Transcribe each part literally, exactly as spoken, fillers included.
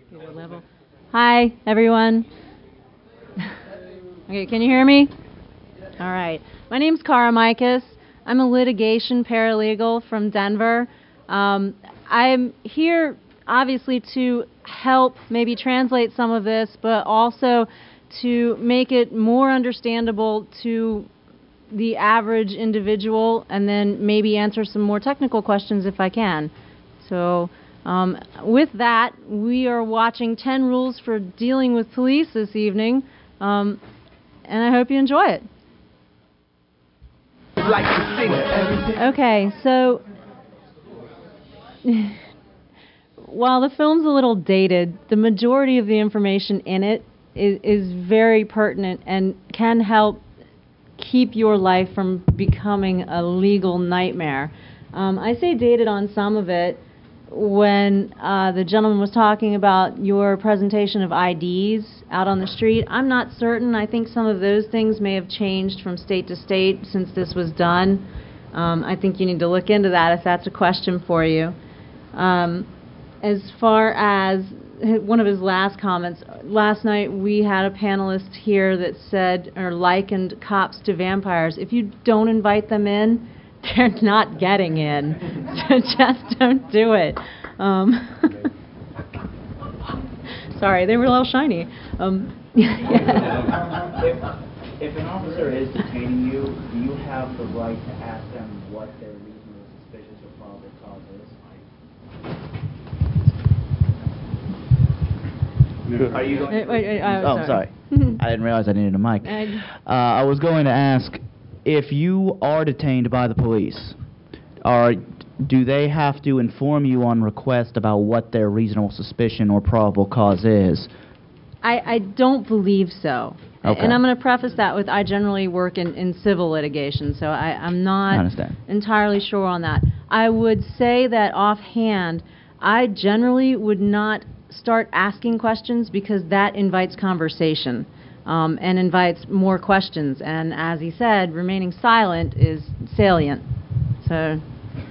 Good level. Hi, everyone. Okay, can you hear me? All right. My name's Cara Mikas. I'm a litigation paralegal from Denver. Um, I'm here, obviously, to help maybe translate some of this, but also to make it more understandable to the average individual, and then maybe answer some more technical questions if I can. So um, with that, we are watching ten Rules for Dealing with Police this evening, um, and I hope you enjoy it. Okay, so while the film's a little dated, the majority of the information in it is, is very pertinent and can help keep your life from becoming a legal nightmare. Um, I say dated on some of it when uh, the gentleman was talking about your presentation of I Ds out on the street. I'm not certain. I think some of those things may have changed from state to state since this was done. Um, I think you need to look into that if that's a question for you. Um, as far as one of his last comments, last night we had a panelist here that said, or likened cops to vampires. If you don't invite them in, they're not getting in. So just don't do it. Um, sorry, they were a little shiny. Um, yeah. if, if an officer is detaining you, do you have the right to ask them what their reasonable, suspicious, or probable cause is? Are you going wait, wait, wait, oh, oh, sorry. I didn't realize I needed a mic. Uh, I was going to ask, if you are detained by the police, are, do they have to inform you on request about what their reasonable suspicion or probable cause is? I, I don't believe so. Okay. And I'm going to preface that with I generally work in, in civil litigation, so I, I'm not I entirely sure on that. I would say that offhand, I generally would not start asking questions because that invites conversation um, and invites more questions. And as he said, remaining silent is salient. So,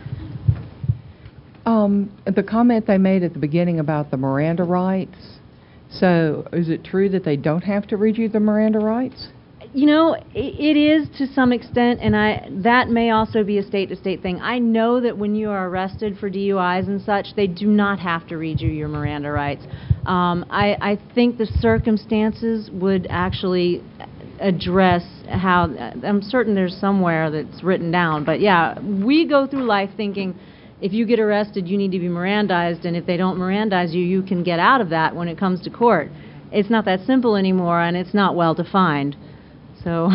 um, the comment they made at the beginning about the Miranda rights, so is it true that they don't have to read you the Miranda rights? you know, it, it is to some extent, and I that may also be a state-to-state thing. I know that when you are arrested for D U Is and such, they do not have to read you your Miranda rights. Um, I, I think the circumstances would actually address how, I'm certain there's somewhere that's written down, but yeah, we go through life thinking if you get arrested, you need to be Mirandized, and if they don't Mirandize you, you can get out of that when it comes to court. It's not that simple anymore, and it's not well defined. So,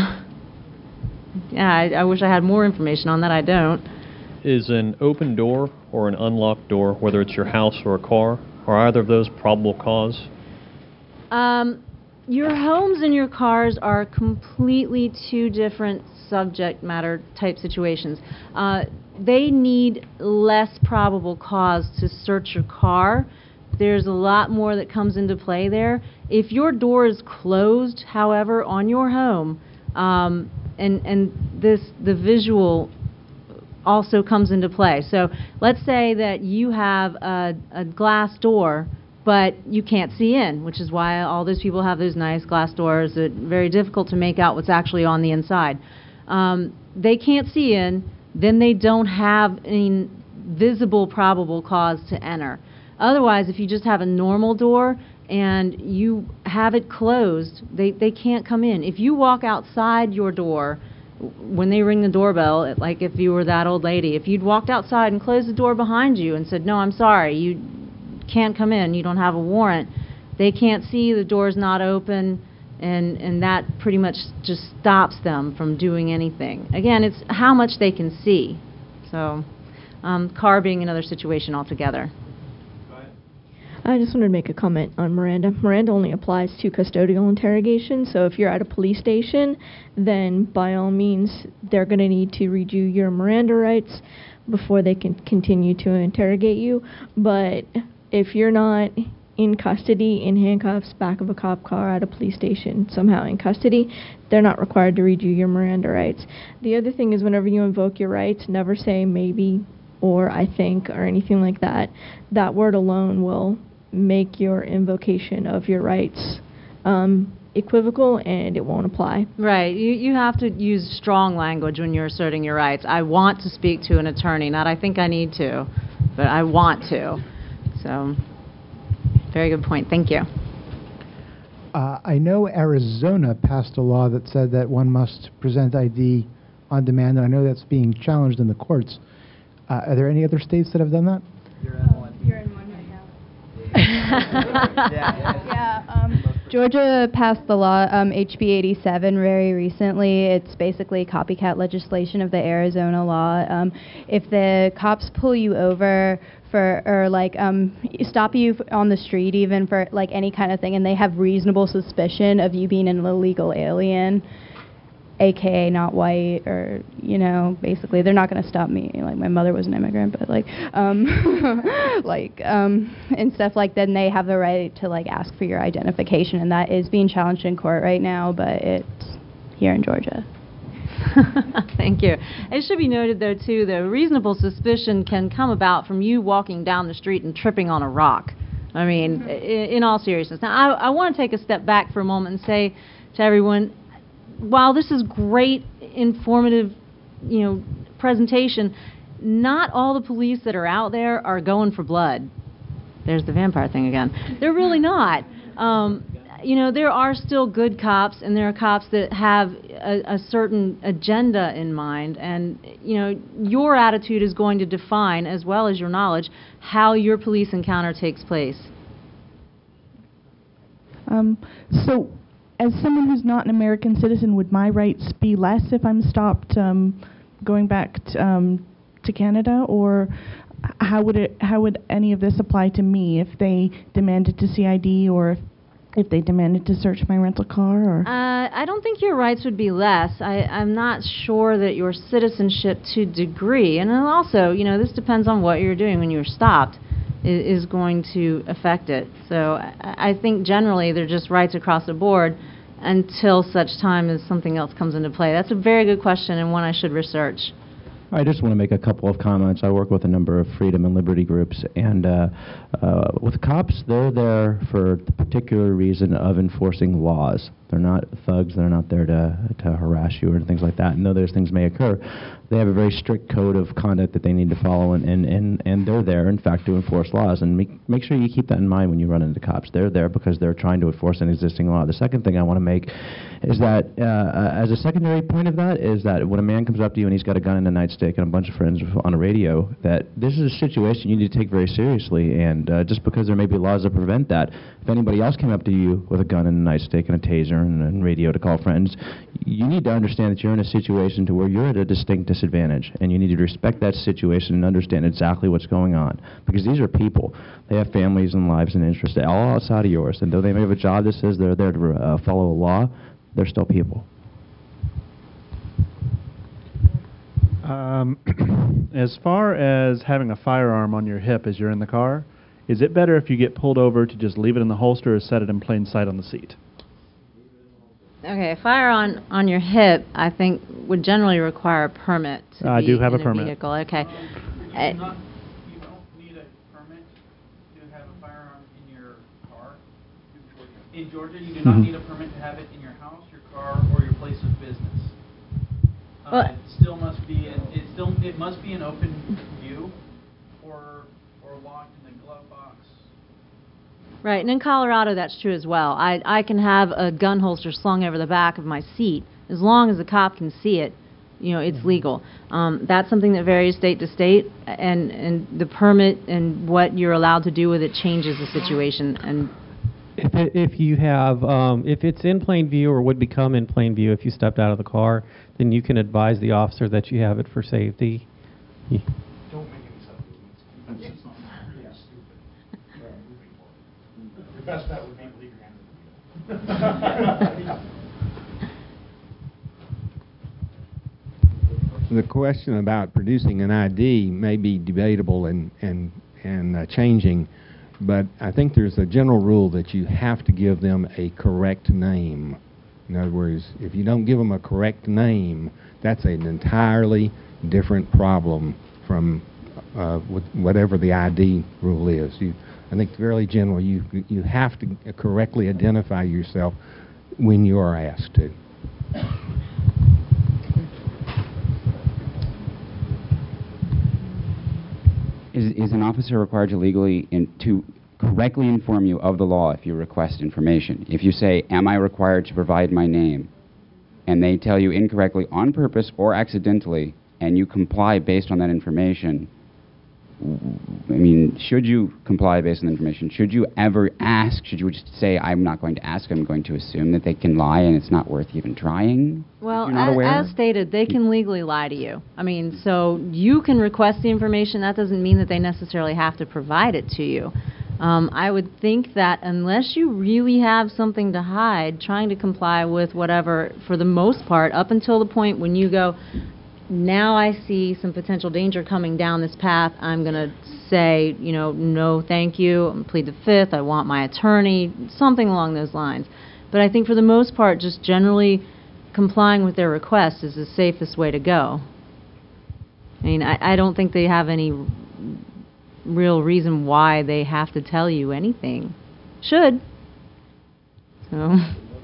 yeah, I, I wish I had more information on that. I don't. Is an open door or an unlocked door, whether it's your house or a car, are either of those probable cause? Um, your homes and your cars are completely two different subject matter type situations. Uh, they need less probable cause to search your car. There's a lot more that comes into play there. If your door is closed, however, on your home, um, and and this the visual also comes into play. So let's say that you have a, a glass door, but you can't see in, which is why all those people have those nice glass doors that are very difficult to make out what's actually on the inside. Um, they can't see in, then they don't have any visible probable cause to enter. Otherwise, if you just have a normal door and you have it closed, they, they can't come in. If you walk outside your door when they ring the doorbell, like if you were that old lady, if you'd walked outside and closed the door behind you and said, no, I'm sorry, you can't come in, you don't have a warrant, they can't see, the door's not open, and, and that pretty much just stops them from doing anything. Again, it's how much they can see. So, um, car being another situation altogether. I just wanted to make a comment on Miranda. Miranda only applies to custodial interrogation, so if you're at a police station, then by all means, they're going to need to read you your Miranda rights before they can continue to interrogate you. But if you're not in custody, in handcuffs, back of a cop car at a police station, somehow in custody, they're not required to read you your Miranda rights. The other thing is whenever you invoke your rights, never say maybe or I think or anything like that. That word alone will make your invocation of your rights um, equivocal, and it won't apply. Right. You you have to use strong language when you're asserting your rights. I want to speak to an attorney, not I think I need to, but I want to. So, very good point. Thank you. Uh, I know Arizona passed a law that said that one must present I D on demand, and I know that's being challenged in the courts. Uh, are there any other states that have done that? You're in one. You're in one right now. yeah. Um, Georgia passed the law, um, H B eighty-seven, very recently. It's basically copycat legislation of the Arizona law. Um, if the cops pull you over for, or like um, stop you f- on the street even for like any kind of thing, and they have reasonable suspicion of you being an illegal alien, A K A not white, or, you know, basically they're not going to stop me. Like, my mother was an immigrant, but like, um, like, um, and stuff like that, and they have the right to like ask for your identification, and that is being challenged in court right now, but it's here in Georgia. Thank you. It should be noted, though, too, that reasonable suspicion can come about from you walking down the street and tripping on a rock. I mean, mm-hmm. in, in all seriousness. Now, I, I want to take a step back for a moment and say to everyone, while this is great, informative, you know, presentation, not all the police that are out there are going for blood. There's the vampire thing again. They're really not. Um, you know, there are still good cops, and there are cops that have a, a certain agenda in mind, and, you know, your attitude is going to define, as well as your knowledge, how your police encounter takes place. Um, so, as someone who's not an American citizen, would my rights be less if I'm stopped um, going back t- um, to Canada, or how would it? How would any of this apply to me if they demanded to see I D, or if, if they demanded to search my rental car? Or uh, I don't think your rights would be less. I, I'm not sure that your citizenship to degree, and then also, you know, this depends on what you're doing when you're stopped, is, is going to affect it. So I, I think generally they're just rights across the board until such time as something else comes into play. That's a very good question, and one I should research. I just want to make a couple of comments. I work with a number of freedom and liberty groups, and uh, uh, with cops, they're there for the particular reason of enforcing laws. They're not thugs. They're not there to, to harass you or things like that. And though those things may occur, they have a very strict code of conduct that they need to follow, and, and, and, and they're there, in fact, to enforce laws. And make, make sure you keep that in mind when you run into cops. They're there because they're trying to enforce an existing law. The second thing I want to make is that, uh, as a secondary point of that, is that when a man comes up to you and he's got a gun and a nightstick and a bunch of friends on a radio, that this is a situation you need to take very seriously. And uh, just because there may be laws that prevent that, if anybody else came up to you with a gun and a nightstick and a taser and, and radio to call friends, you need to understand that you're in a situation to where you're at a distinct disadvantage, and you need to respect that situation and understand exactly what's going on, because these are people. They have families and lives and interests, all outside of yours, and though they may have a job that says they're there to uh, follow a law, they're still people. Um, as far as having a firearm on your hip as you're in the car, is it better if you get pulled over to just leave it in the holster or set it in plain sight on the seat? Okay, a fire on, on your hip, I think, would generally require a permit to I be do have in a permit. vehicle. Okay. Um, Uh, you, not, you don't need a permit to have a firearm in your car. In Georgia, you do not Mm-hmm. need a permit to have it in your house, your car, or your place of business. Uh, Well, it still must be in, it still it must be an open view, or or locked in the glove box. Right, and in Colorado that's true as well. I I can have a gun holster slung over the back of my seat as long as the cop can see it. You know, it's legal. Um, that's something that varies state to state, and and the permit and what you're allowed to do with it changes the situation. And if it, if you have um, if it's in plain view or would become in plain view if you stepped out of the car, then you can advise the officer that you have it for safety. Yeah. Don't make any sudden movements. It's not yeah, stupid. We're moving forward. Your best bet would be to leave your hands in the wheel. The question about producing an I D may be debatable and and and uh, changing, but I think there's a general rule that you have to give them a correct name. In other words, if you don't give them a correct name, that's an entirely different problem from uh, whatever the I D rule is. You, I think fairly general. You you have to correctly identify yourself when you are asked to. Is, is an officer required to legally in, to correctly inform you of the law if you request information? If you say, am I required to provide my name, and they tell you incorrectly on purpose or accidentally, and you comply based on that information, I mean, should you comply based on the information? Should you ever ask? Should you just say, I'm not going to ask, I'm going to assume that they can lie and it's not worth even trying? Well, You're not as, aware? as stated, they can legally lie to you. I mean, so you can request the information. That doesn't mean that they necessarily have to provide it to you. Um, I would think that unless you really have something to hide, trying to comply with whatever, for the most part, up until the point when you go, now I see some potential danger coming down this path, I'm going to say, you know, no, thank you, I'm plead the fifth, I want my attorney, something along those lines. But I think for the most part, just generally complying with their request is the safest way to go. I mean, I, I don't think they have any real reason why they have to tell you anything. Should. So...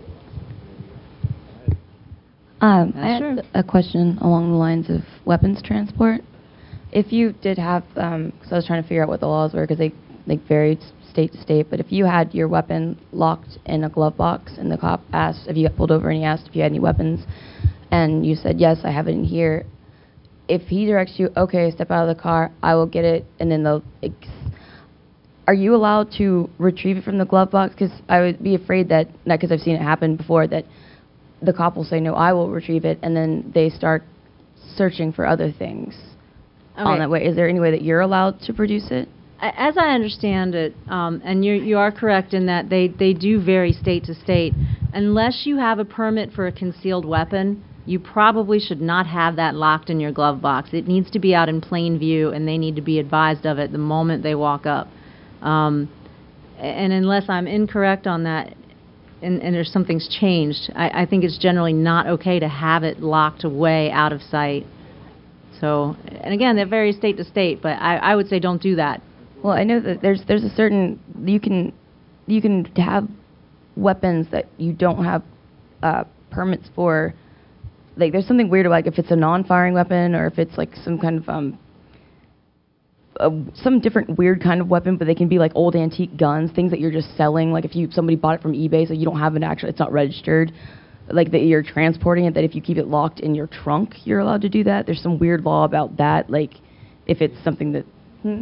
Um, That's I had true. a question along the lines of weapons transport. If you did have, um 'cause I was trying to figure out what the laws were, because they, they varied state to state, but if you had your weapon locked in a glove box and the cop asked, if you got pulled over and he asked if you had any weapons, and you said, yes, I have it in here, if he directs you, okay, step out of the car, I will get it, and then they'll, ex- are you allowed to retrieve it from the glove box? Because I would be afraid that, because I've seen it happen before, that the cop will say, no, I will retrieve it, and then they start searching for other things Okay. on that way. Is there any way that you're allowed to produce it? A- As I understand it, um, and you you are correct in that they, they do vary state to state, unless you have a permit for a concealed weapon, you probably should not have that locked in your glove box. It needs to be out in plain view, and they need to be advised of it the moment they walk up. Um, and unless I'm incorrect on that, and, and there's something's changed, I, I think it's generally not okay to have it locked away out of sight. So, and again, that varies state to state, but I, I would say don't do that. Well, I know that there's there's a certain, you can you can have weapons that you don't have uh, permits for. Like, there's something weird, like if it's a non-firing weapon or if it's like some kind of um uh, some different weird kind of weapon, but they can be like old antique guns, things that you're just selling. Like if you somebody bought it from eBay, so you don't have an actual, it's not registered. Like that you're transporting it, that if you keep it locked in your trunk, you're allowed to do that. There's some weird law about that. Like if it's something that. Hmm?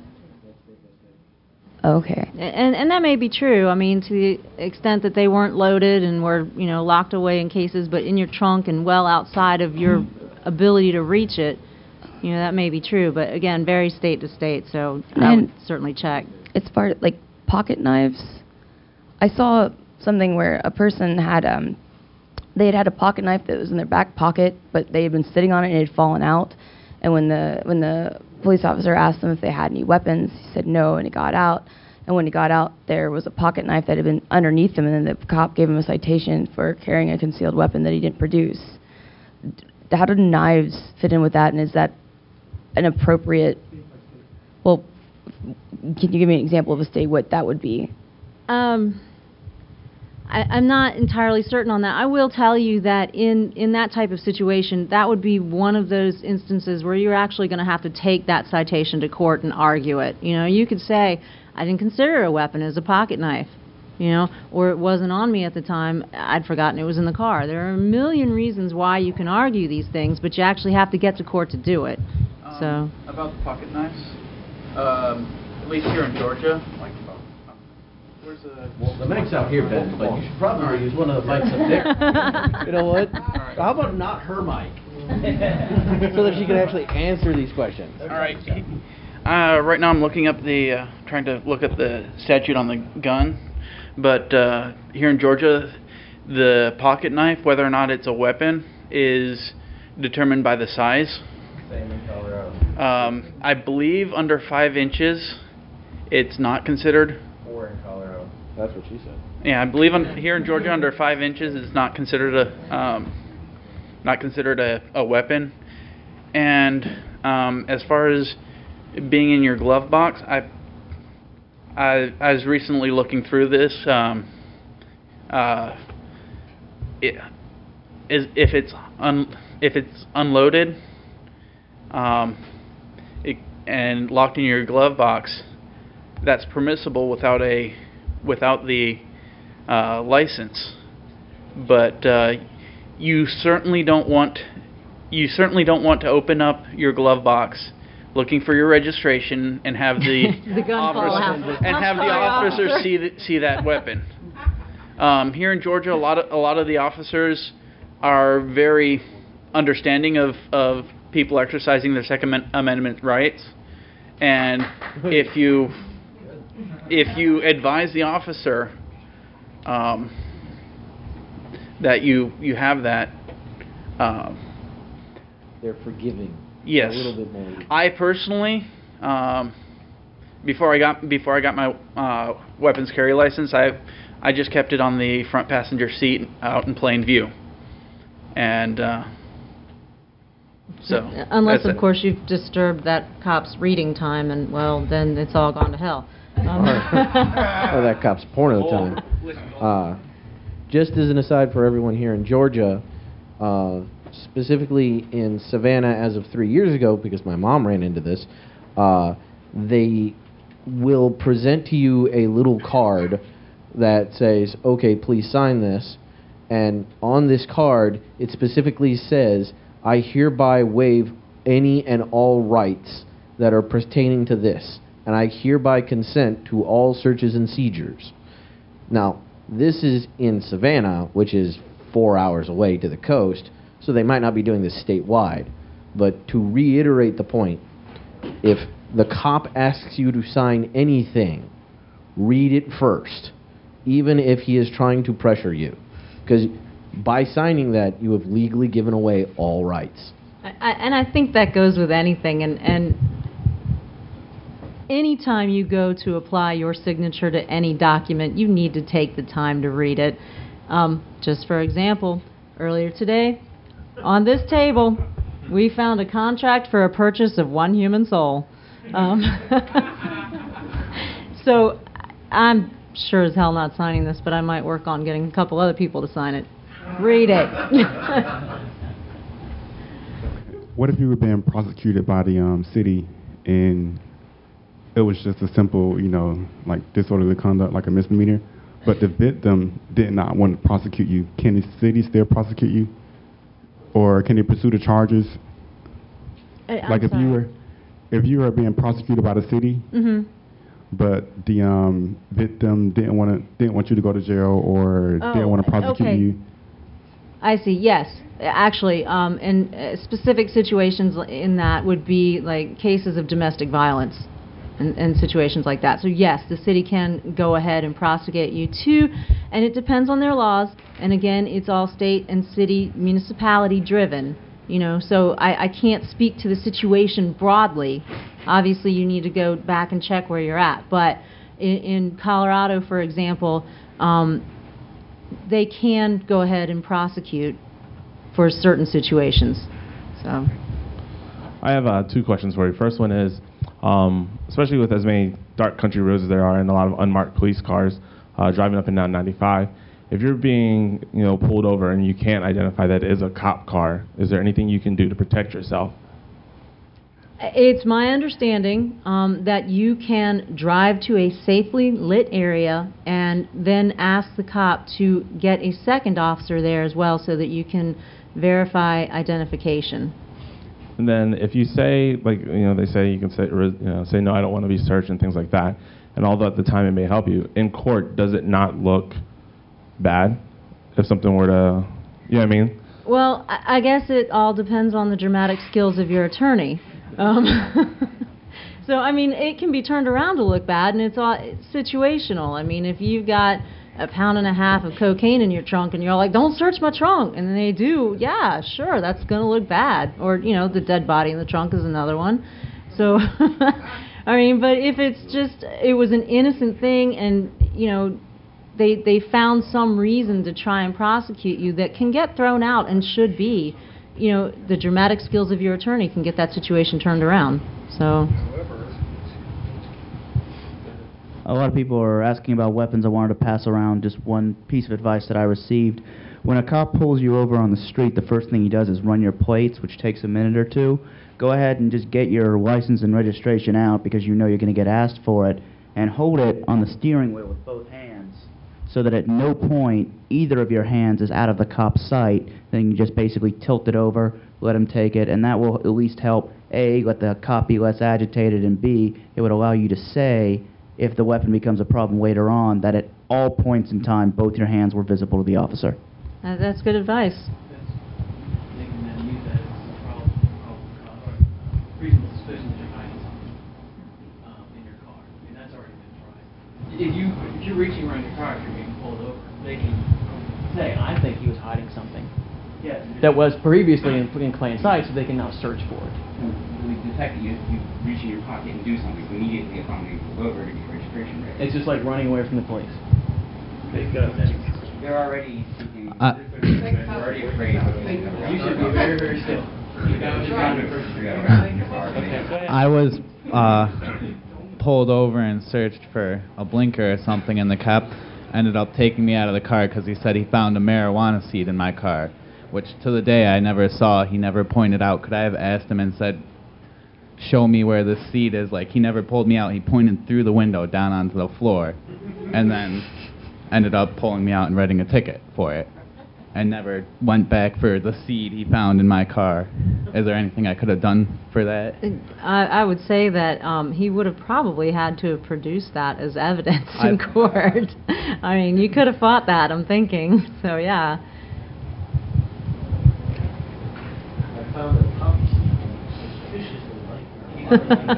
Okay. And and that may be true. I mean, to the extent that they weren't loaded and were, you know, locked away in cases, but in your trunk and well outside of your ability to reach it, you know, that may be true. But again, varies state to state, so I And would certainly check. It's part like pocket knives. I saw something where a person had um they had had a pocket knife that was in their back pocket, but they had been sitting on it and it had fallen out. And when the when the police officer asked them if they had any weapons, he said no, and he got out. And when he got out, there was a pocket knife that had been underneath him, and then the cop gave him a citation for carrying a concealed weapon that he didn't produce. D- How do knives fit in with that, and is that an appropriate? Well, can you give me an example of a state what that would be? Um, I, I'm not entirely certain on that. I will tell you that in, in that type of situation, that would be one of those instances where you're actually going to have to take that citation to court and argue it. You know, you could say, I didn't consider a weapon as a pocket knife, you know, or it wasn't on me at the time, I'd forgotten it was in the car. There are a million reasons why you can argue these things, but you actually have to get to court to do it. Um, So. About the pocket knives, um, at least here in Georgia, like, where's the... Well, the mic's out here, Ben, but you should probably use one of the mics up there. You know what? right. How about not her mic? So that she can actually answer these questions. All right. Uh, right now I'm looking up the, uh, trying to look at the statute on the gun, but uh, here in Georgia, the pocket knife, whether or not it's a weapon, is determined by the size. Same in Colorado. Um, I believe under five inches, it's not considered. Four in Colorado. That's what she said. Yeah, I believe on, here in Georgia, under five inches is not considered a um, not considered a, a weapon. And um, as far as being in your glove box, I I, I was recently looking through this. Um, uh, it, is if it's un, if it's unloaded, um, it, and locked in your glove box, that's permissible without a without the uh, license. But uh, you certainly don't want you certainly don't want to open up your glove box looking for your registration and have the, The gun fall out. and have the officer see th- see that weapon. Um, here in Georgia, a lot of a lot of the officers are very understanding of, of people exercising their Second Amen- Amendment rights, and if you if you advise the officer um, that you you have that, um, They're forgiving. yes, A little bit more. I personally, um, before I got before I got my uh, weapons carry license, I I just kept it on the front passenger seat out in plain view, and uh, so Unless, that's of it. course, you've disturbed that cop's reading time, and, well, then it's all gone to hell. Um, Or that cop's porno time. Uh, just as an aside for everyone here in Georgia, uh, specifically in Savannah as of three years ago, because my mom ran into this, uh, they will present to you a little card that says, okay, please sign this. And on this card, it specifically says, I hereby waive any and all rights that are pertaining to this, and I hereby consent to all searches and seizures. Now, this is in Savannah, which is four hours away to the coast, so they might not be doing this statewide. But to reiterate the point, if the cop asks you to sign anything, read it first, even if he is trying to pressure you. Because by signing that, you have legally given away all rights. I, I, and I think that goes with anything. And, and anytime you go to apply your signature to any document, you need to take the time to read it. Um, just for example, earlier today, on this table, we found a contract for a purchase of one human soul. Um, so I'm sure as hell not signing this, but I might work on getting a couple other people to sign it. Read it. What if you were being prosecuted by the um, city and it was just a simple, you know, like disorderly conduct, like a misdemeanor, but the victim did not want to prosecute you? Can the city still prosecute you? Or can they pursue the charges? I, I'm like if sorry. you were if you were being prosecuted by the city, Mm-hmm. but the um, victim didn't want to didn't want you to go to jail or Oh, didn't want to prosecute okay. you. I see. Yes, actually, um, in uh, specific situations in that would be like cases of domestic violence and, and situations like that. So yes, the city can go ahead and prosecute you too, and it depends on their laws. And again, it's all state and city municipality driven. You know, so I, I can't speak to the situation broadly. Obviously, you need to go back and check where you're at. But in, in Colorado, for example, um, they can go ahead and prosecute for certain situations. So, I have uh, two questions for you. First one is, um, especially with as many dark country roads as there are and a lot of unmarked police cars uh, driving up and down ninety-five, if you're being, you know, pulled over and you can't identify that it is a cop car, is there anything you can do to protect yourself? it's my understanding um, that you can drive to a safely lit area and then ask the cop to get a second officer there as well so that you can verify identification. And then if you say, like, you know, they say you can say, you know, say, no, I don't want to be searched and things like that, and although at the time it may help you, in court, does it not look bad if something were to, you know what I mean? Well, I I guess it all depends on the dramatic skills of your attorney. Um, so, I mean, it can be turned around to look bad, and it's all it's situational. I mean, if you've got a pound and a half of cocaine in your trunk and you're like, don't search my trunk, and then they do, yeah, sure, that's going to look bad. Or, you know, the dead body in the trunk is another one. So, I mean, but if it's just, it was an innocent thing and, you know, they they found some reason to try and prosecute you that can get thrown out and should be, you know, the dramatic skills of your attorney can get that situation turned around. So. a lot of people are asking about weapons. I wanted to pass around just one piece of advice that I received. When a cop pulls you over on the street, the first thing he does is run your plates, which takes a minute or two. Go ahead and just get your license and registration out because you know you're going to get asked for it, and hold it on the steering wheel with both hands so that at no point either of your hands is out of the cop's sight. Then you just basically tilt it over, let him take it, and that will at least help, A, let the cop be less agitated, and B, it would allow you to say, if the weapon becomes a problem later on, that at all points in time both your hands were visible to the officer. Uh, that's good advice. Reasonable suspicion that you're hiding something um, in your car. I mean, that's already been tried. If you if you're reaching around your car, if you're being pulled over, they can say, I think he was hiding something. Yeah. That was previously in, in plain sight, so they can now search for it. When we detect that you, you reach in your pocket and do something, immediately upon being pulled over to get your registration ready. It's just like running away from the police. They've got that. They're already seeking. Uh, they're already afraid. You should be very, very still. I was uh, pulled over and searched for a blinker or something, and the cop ended up taking me out of the car because he said he found a marijuana seed in my car, which to the day I never saw. He never pointed out. Could I have asked him and said, show me where this seed is? Like, he never pulled me out. He pointed through the window down onto the floor and then ended up pulling me out and writing a ticket for it. And never went back for the seed he found in my car. Is there anything I could have done for that? I, I would say that um, he would have probably had to have produced that as evidence I- in court. I mean, you could have fought that, I'm thinking. So, yeah. I found a puppy suspiciously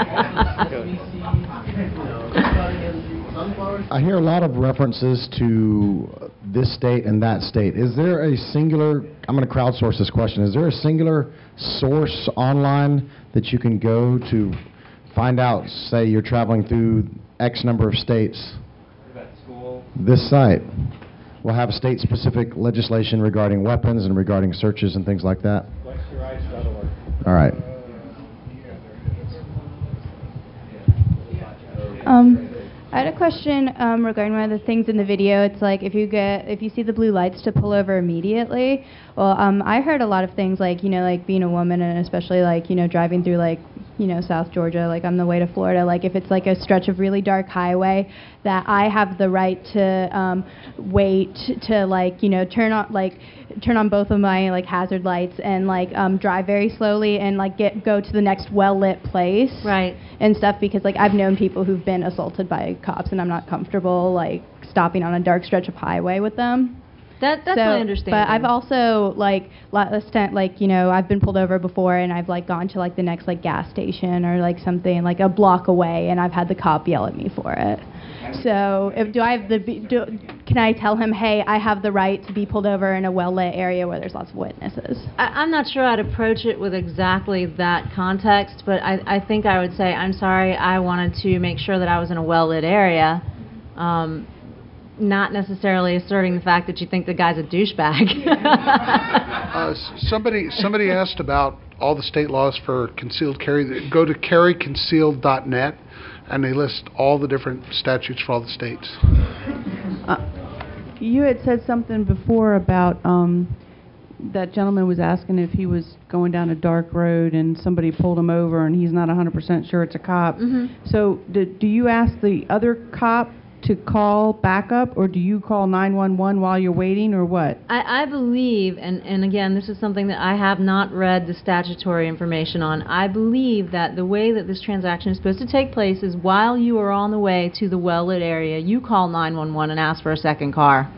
like I hear a lot of references to this state and that state. Is there a singular, I'm going to crowdsource this question, is there a singular source online that you can go to find out, say you're traveling through X number of states? This site will have state-specific legislation regarding weapons and regarding searches and things like that? flex your eyes dot org. All right. Um, I had a question um, regarding one of the things in the video. It's like if you get if you see the blue lights to pull over immediately. Well, um, I heard a lot of things like you know like being a woman and especially like you know driving through like you know South Georgia like on the way to Florida. Like if it's like a stretch of really dark highway, that I have the right to um, wait to like you know turn on like turn on both of my like hazard lights and like um, drive very slowly and like get go to the next well lit place. Right. And stuff because like I've known people who've been assaulted by cops and I'm not comfortable like stopping on a dark stretch of highway with them. That that's so, my understanding. But I've also like last time like you know I've been pulled over before and I've like gone to like the next like gas station or like something like a block away and I've had the cop yell at me for it. So if do I have the do, can I tell him, hey, I have the right to be pulled over in a well lit area where there's lots of witnesses? I, I'm not sure I'd approach it with exactly that context, but I, I think I would say, I'm sorry, I wanted to make sure that I was in a well-lit area, um, not necessarily asserting the fact that you think the guy's a douchebag. uh, s- somebody somebody asked about all the state laws for concealed carry. Go to carry concealed dot net, and they list all the different statutes for all the states. Uh, you had said something before about um, that gentleman was asking if he was going down a dark road and somebody pulled him over and he's not one hundred percent sure it's a cop. Mhm. So do, do you ask the other cop to call backup, or do you call nine one one while you're waiting, or what? I, I believe, and, and again, this is something that I have not read the statutory information on, I believe that the way that this transaction is supposed to take place is while you are on the way to the well-lit area, you call nine one one and ask for a second car.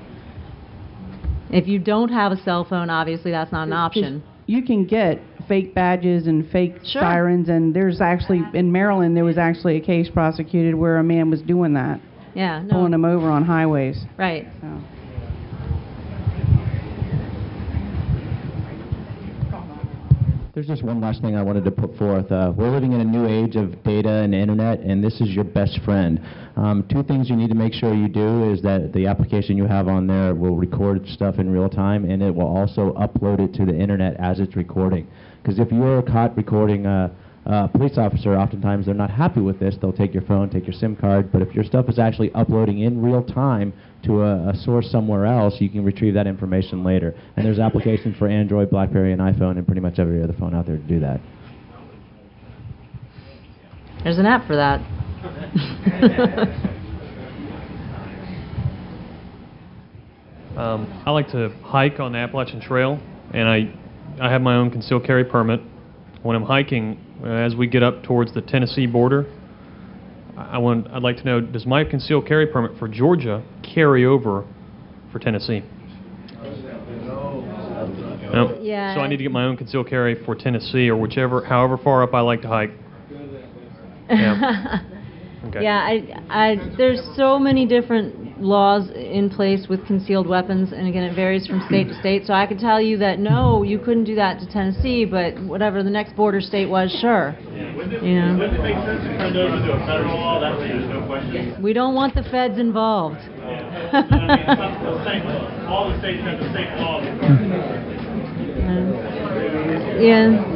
If you don't have a cell phone, obviously that's not an option. You can get fake badges and fake Sure. sirens, and there's actually, in Maryland, there was actually a case prosecuted where a man was doing that. Yeah, no. Pulling them over on highways. Right. So. There's just one last thing I wanted to put forth. Uh, we're living in a new age of data and internet, and this is your best friend. Um, two things you need to make sure you do is that the application you have on there will record stuff in real time, and it will also upload it to the internet as it's recording. Because if you're caught recording a, uh, police officer, oftentimes they're not happy with this. They'll take your phone, take your SIM card, but if your stuff is actually uploading in real time to a, a source somewhere else, you can retrieve that information later. And there's applications for Android, BlackBerry, and iPhone, and pretty much every other phone out there to do that. There's an app for that. um, I like to hike on the Appalachian Trail, and I, I have my own concealed carry permit. When I'm hiking, uh, as we get up towards the Tennessee border, I want, I'd like to know, does my concealed carry permit for Georgia carry over for Tennessee? No? Yeah. So I need to get my own concealed carry for Tennessee or whichever, however far up I like to hike. Yeah. Okay. Yeah, I, I, there's so many different laws in place with concealed weapons, and again, it varies from state to state. So I could tell you that no, you couldn't do that to Tennessee, but whatever the next border state was, sure. Yeah. Wouldn't it, You know. wouldn't it make sense to turn those into a federal law? That way there's no question. We don't want the feds involved. Yeah. I mean, it's not the same, all the states have the same laws. Yeah.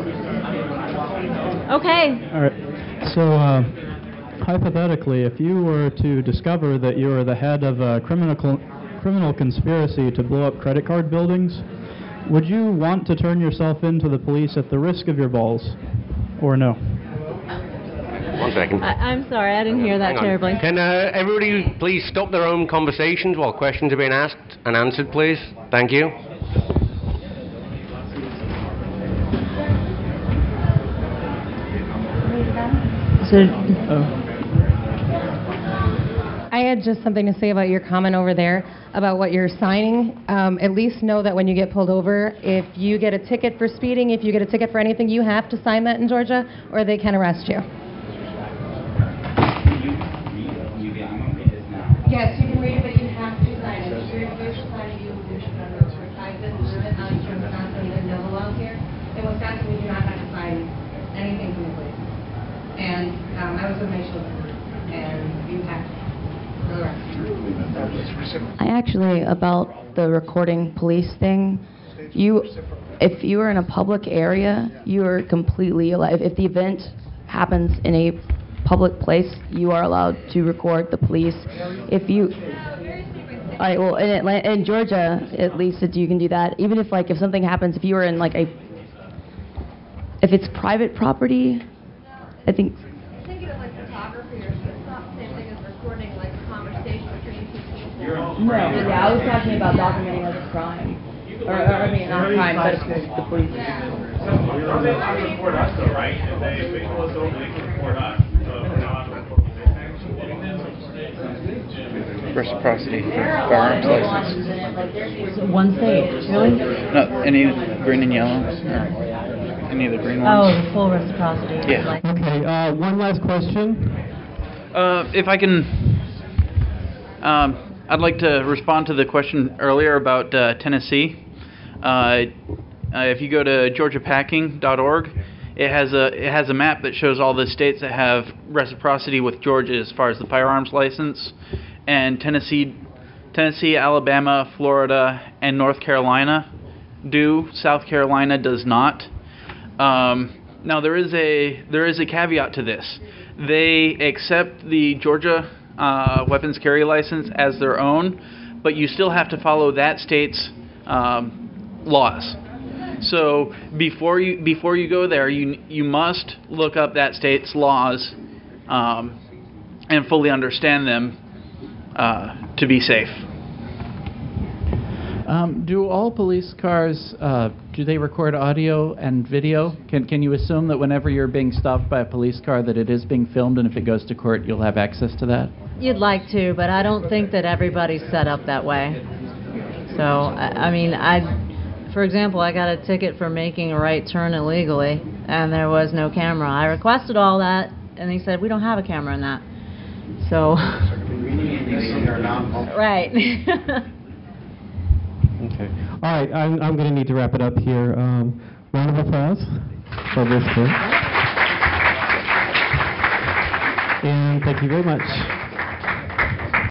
Okay. All right. So, uh, hypothetically, if you were to discover that you were the head of a criminal criminal conspiracy to blow up credit card buildings, would you want to turn yourself in to the police at the risk of your balls, or no? One second. I, I'm sorry, I didn't hear that Hang on. terribly. Can uh, everybody please stop their own conversations while questions are being asked and answered, please? Thank you. So, I had just something to say about your comment over there about what you're signing. Um, at least know that when you get pulled over, if you get a ticket for speeding, if you get a ticket for anything, you have to sign that in Georgia, or they can arrest you. Yes, you can read it, but you have to sign it. If you're supposed to sign it, you you should run those for five bits through it. I'm sure Wisconsin and no laws here. In Wisconsin, we do not have to sign anything from the police. And um, I was with my children, and you have to. I actually, about the recording police thing, you, if you are in a public area, you are completely allowed. If the event happens in a public place, you are allowed to record the police. If you, all right, well, in Atlanta, in Georgia, at least you can do that. Even if like if something happens, if you are in like a, if it's private property, I think. No, yeah, I was talking about documenting like a crime. Or, or I mean, not a crime, but the police. They're allowed to report us though, right? If they, if they pull us over, they can report us. So if they're not allowed to report Reciprocity for firearms license. One state, really? No, any green and yellow, or any of the green Oh, ones. the full reciprocity. Yeah. Okay, uh, one last question. Uh, if I can, um, I'd like to respond to the question earlier about uh, Tennessee. Uh, uh, if you go to georgia packing dot org, it has a it has a map that shows all the states that have reciprocity with Georgia as far as the firearms license, and Tennessee, Tennessee, Alabama, Florida, and North Carolina do. South Carolina does not. Um, now there is a there is a caveat to this. They accept the Georgia uh, weapons carry license as their own, but you still have to follow that state's um, laws. So before you before you go there, you you must look up that state's laws um, and fully understand them uh, to be safe. Um, do all police cars, uh, do they record audio and video? Can can you assume that whenever you're being stopped by a police car that it is being filmed, and if it goes to court, you'll have access to that? You'd like to, but I don't think that everybody's set up that way. So, I, I mean, I, for example, I got a ticket for making a right turn illegally, and there was no camera. I requested all that, and they said, we don't have a camera in that. So, right. Okay. All right, I'm, I'm going to need to wrap it up here. Um, round of applause for this group. And thank you very much.